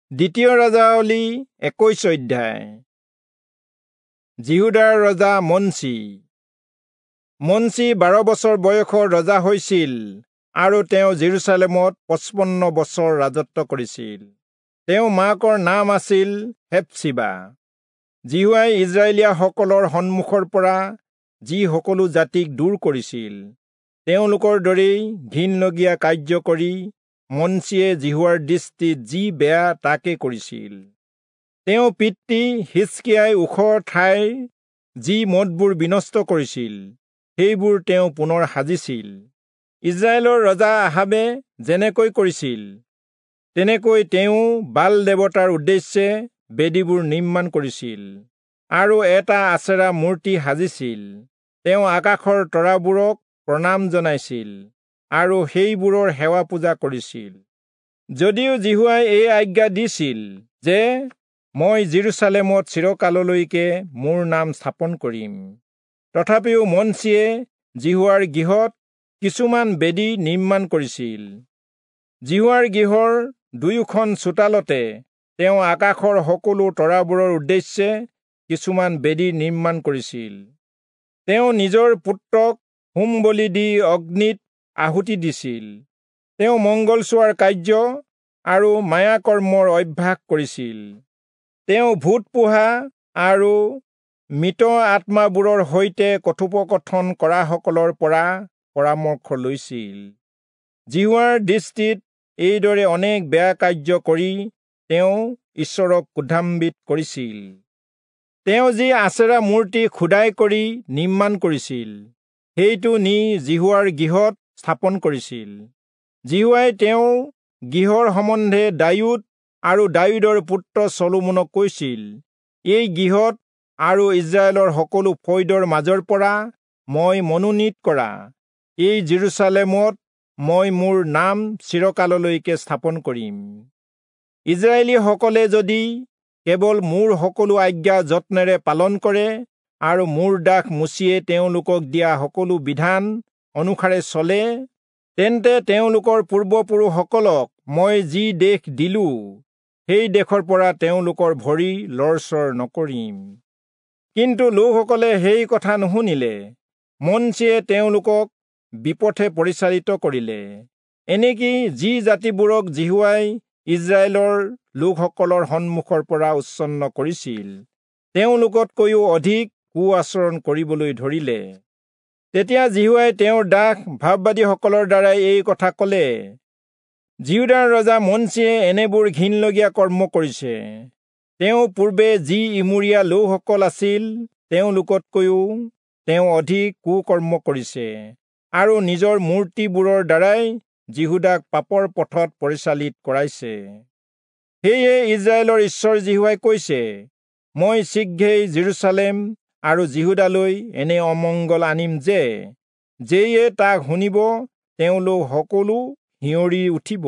দ্বিতীয় ৰাজাৱলী 21 অধ্যায়। জিহুদাৰ ৰজা মনচি। মনচি 12 বছৰ বয়সৰ ৰজা হৈছিল আৰু তেওঁ জেৰুচালেমত 55 বছৰ ৰাজত্ব কৰিছিল। তেওঁৰ মাকৰ নাম আছিল হেপচিবা। জিহুৱাই ইজৰাইলীয়াসকলৰ সন্মুখৰ পৰা যি সকলো জাতিক দূৰ কৰিছিল, তেওঁলোকৰ দৰেই ঘিনলগীয়া কাৰ্য কৰি মনচিয়ে জিহুৱাৰ দৃষ্টিত যি বেয়া তাকে কৰিছিল। তেওঁ পিতৃ হিজকিয়াই ওখ ঠাইৰ যি মঠবোৰ বিনষ্ট কৰিছিল, সেইবোৰ তেওঁ পুনৰ সাজিছিল। ইজৰাইলৰ ৰজা আহাবে যেনেকৈ কৰিছিল, তেনেকৈ তেওঁ বাল দেৱতাৰ উদ্দেশ্যে বেদীবোৰ নিৰ্মাণ কৰিছিল আৰু এটা আছেৰা মূৰ্তি সাজিছিল। তেওঁ আকাশৰ তৰাবোৰক প্ৰণাম জনাইছিল আৰু সেইবোৰৰ সেৱা পূজা কৰিছিল। যদিও জিহুৱাই এই আজ্ঞা দিছিল যে মই জেৰুচালেমত চিৰকাললৈকে মোৰ নাম স্থাপন কৰিম, তথাপিও মনচিয়ে জিহুৱাৰ গৃহত কিছুমান বেদী নিৰ্মাণ কৰিছিল। জিহুৱাৰ গৃহৰ দুয়োখন চোতালতে তেওঁ আকাশৰ সকলো তৰাবোৰৰ উদ্দেশ্যে কিছুমান বেদী নিৰ্মাণ কৰিছিল। তেওঁ নিজৰ পুত্ৰক হোম বলি দি অগ্নিত আহুতি দিছিল। তেওঁ মংগল চোৱাৰ কাৰ্য আৰু মায়াকৰ্মৰ অভ্যাস কৰিছিল। তেওঁ ভূত পোহা আৰু মৃত আত্মাবোৰৰ সৈতে কথোপকথন কৰাসকলৰ পৰা পৰামৰ্শ লৈছিল। জিহুৱাৰ দৃষ্টিত এইদৰে অনেক বেয়া কাৰ্য কৰি তেওঁ ঈশ্বৰক ক্ৰোধান্বিত কৰিছিল। তেওঁ যি আছেৰা মূৰ্তি খোদাই কৰি নিৰ্মাণ কৰিছিল, সেইটো নি জিহুৱাৰ গৃহত স্থাপন কৰিছিল। জিহুৱাই তেওঁৰ গৃহৰ সম্বন্ধে দায়ুদ আৰু দায়ুদৰ পুত্ৰ চলোমনক কৈছিল, এই গৃহত আৰু ইজৰাইলৰ সকলো ফৈদৰ মাজৰ পৰা মই মনোনীত কৰা এই জেৰুচালেমত মই মোৰ নাম চিৰকাললৈকে স্থাপন কৰিম। ইজৰাইলীসকলে যদি কেৱল মোৰ সকলো আজ্ঞা যত্নেৰে পালন কৰে আৰু মোৰ দাস মুচিয়ে তেওঁলোকক দিয়া সকলো বিধান অনুসাৰে চলে, তেন্তে তেওঁলোকৰ পূৰ্বপুৰুষসকলক মই যি দেশ দিলো, সেই দেশৰ পৰা তেওঁলোকৰ ভৰি লৰচৰ নকৰিম। কিন্তু লোকসকলে সেই কথা নুশুনিলে। মনচিয়ে তেওঁলোকক বিপথে পৰিচালিত কৰিলে। এনেকি যি জাতিবোৰক জিহুৱাই ইজৰাইলৰ লোকসকলৰ সন্মুখৰ পৰা উচ্ছন্ন কৰিছিল, তেওঁলোকতকৈও অধিক কুআচৰণ কৰিবলৈ ধৰিলে। তেতিয়া জিহুৱাই তেওঁৰ দাস ভাৱবাদীসকলৰ দ্বাৰাই এই কথা ক'লে, জিহুদাৰ ৰজা মনচিয়ে এনেবোৰ ঘিনলগীয়া কৰ্ম কৰিছে। তেওঁ পূৰ্বে যি ইমূৰীয়া লোকসকল আছিল, তেওঁলোকতকৈও তেওঁ অধিক কুকৰ্ম কৰিছে আৰু নিজৰ মূৰ্তিবোৰৰ দ্বাৰাই জিহুদাক পাপৰ পথত পৰিচালিত কৰাইছে। সেয়ে ইজৰাইলৰ ঈশ্বৰ জিহুৱাই কৈছে, মই শীঘ্ৰেই জেৰুচালেম আৰু জিহুদালৈ এনে অমংগল আনিম যে যেয়ে তাক শুনিব তেওঁলোক সকলো শিয়ৰি উঠিব।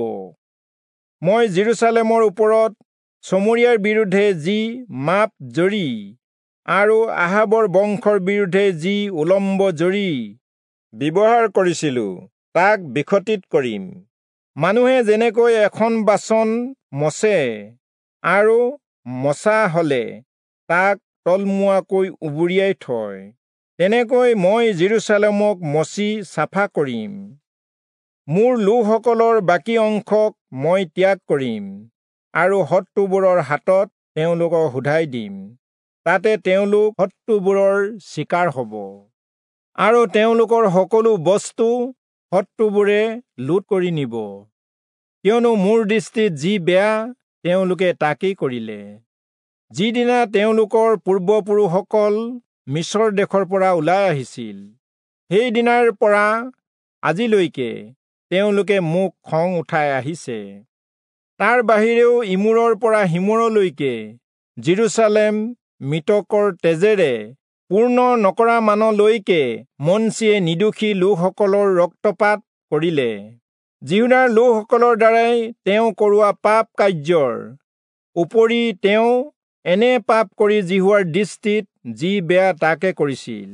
মই জেৰুচালেমৰ ওপৰত চমৰীয়াৰ বিৰুদ্ধে যি মাপ জৰী আৰু আহাবৰ বংশৰ বিৰুদ্ধে যি উলম্ব জৰী ব্যৱহাৰ কৰিছিলো, তাক বিখণ্ডিত কৰিম। মানুহে যেনেকৈ এখন বাচন মচে আৰু মচা হলে তাক তলমুৱাকৈ উবুৰিয়াই থয়, তেনেকৈ মই জেৰুচালেমক মচি চাফা কৰিম। মোৰ লোকসকলৰ বাকী অংশক মই ত্যাগ কৰিম আৰু শত্ৰুবোৰৰ হাতত তেওঁলোকক শুধাই দিম। তাতে তেওঁলোক শত্ৰুবোৰৰ চিকাৰ হ'ব আৰু তেওঁলোকৰ সকলো বস্তু শত্ৰুবোৰে লুট কৰি নিব, কিয়নো মোৰ দৃষ্টিত যি বেয়া তেওঁলোকে তাকেই কৰিলে। যিদিনা তেওঁলোকৰ পূৰ্বপুৰুষসকল মিছৰ দেশৰ পৰা ওলাই আহিছিল, সেই দিনাৰ পৰা আজিলৈকে তেওঁলোকে মোক খং উঠাই আহিছে। তাৰ বাহিৰেও ইমূৰৰ পৰা সিমূৰলৈকে জেৰুচালেম মৃতকৰ তেজেৰে পূৰ্ণ নকৰা মানলৈকে মনচিয়ে নিৰ্দোষী লোকসকলৰ ৰক্তপাত কৰিলে। জিহুদাৰ লোকসকলৰ দ্বাৰাই তেওঁ কৰোৱা পাপ কাৰ্যৰ উপৰি তেওঁ এনে পাপ কৰি জিহুৱাৰ দৃষ্টিত যি বেয়া তাকে কৰিছিল।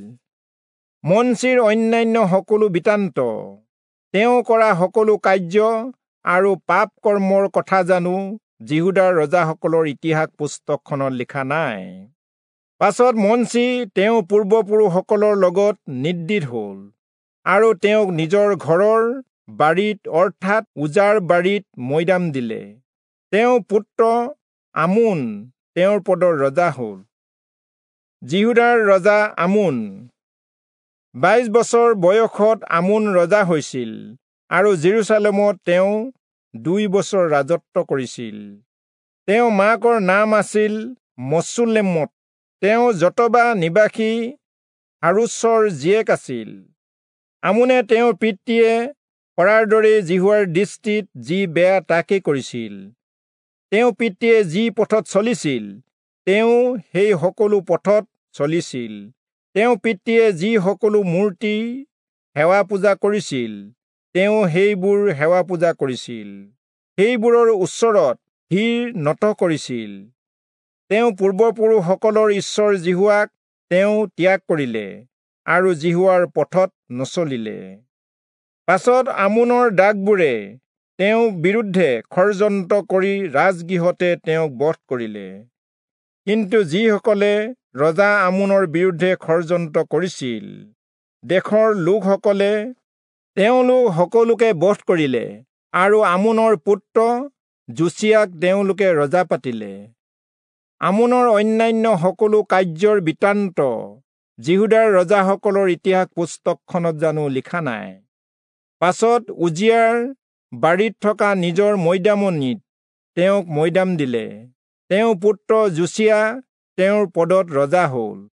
মনচিৰ অন্যান্য সকলো বৃত্তান্ত, তেওঁ কৰা সকলো কাৰ্য আৰু পাপ কৰ্মৰ কথা জানো জিহুদাৰ ৰজাসকলৰ ইতিহাস পুস্তকখনত লিখা নাই। পাছত মনচী তেওঁ পূৰ্বপুৰুষসকলৰ লগত নিৰ্দীত হ'ল আৰু তেওঁক নিজৰ ঘৰৰ বাৰীত অৰ্থাৎ উজাৰ বাৰীত মৈদাম দিলে। তেওঁৰ পুত্ৰ আমোন তেওঁৰ পদৰ ৰজা হ'ল। জিহুদাৰ ৰজা আমোন 22 বছৰ বয়সত আমোন ৰজা হৈছিল আৰু জেৰুচালেমত তেওঁ 2 বছৰ ৰাজত্ব কৰিছিল। তেওঁৰ মাকৰ নাম আছিল মছুল্লেমত। তেওঁ জতবা নিবাসী হাৰুছৰ জীয়েক আছিল। আমোনে তেওঁৰ পিতৃয়ে কৰাৰ দৰে জিহুৱাৰ দৃষ্টিত যি বেয়া তাকে কৰিছিল। তেওঁৰ পিতৃয়ে যি পথত চলিছিল তেওঁ সেই সকলো পথত চলিছিল। তেওঁৰ পিতৃয়ে যি সকলো মূৰ্তি সেৱা পূজা কৰিছিল তেওঁ সেইবোৰ সেৱা পূজা কৰিছিল। সেইবোৰৰ ওচৰত শিৰ নত কৰিছিল। তেওঁ পূৰ্বপুৰুষসকলৰ ঈশ্বৰ জিহুৱাক তেওঁ ত্যাগ কৰিলে আৰু জিহুৱাৰ পথত নচলিলে। পাছত আমোনৰ দাগবোৰে তেওঁৰ বিৰুদ্ধে ষড়যন্ত্ৰ কৰি ৰাজগৃহতে তেওঁক বধ কৰিলে। কিন্তু যিসকলে ৰজা আমোনৰ বিৰুদ্ধে ষড়যন্ত্ৰ কৰিছিল দেশৰ লোকসকলে তেওঁলোক সকলোকে বধ কৰিলে আৰু আমোনৰ পুত্ৰ যোচিয়াক তেওঁলোকে ৰজা পাতিলে। আমোনৰ অন্যান্য সকলো কাৰ্যৰ বৃত্তান্ত জিহুদাৰ ৰজাসকলৰ ইতিহাস পুস্তকখনত জানো লিখা নাই? পাছত উজিয়াৰ বাৰীত থকা নিজৰ মৈদামনিত তেওঁক মৈদাম দিলে। তেওঁৰ পুত্ৰ যোচিয়া তেওঁৰ পদত ৰজা হ'ল।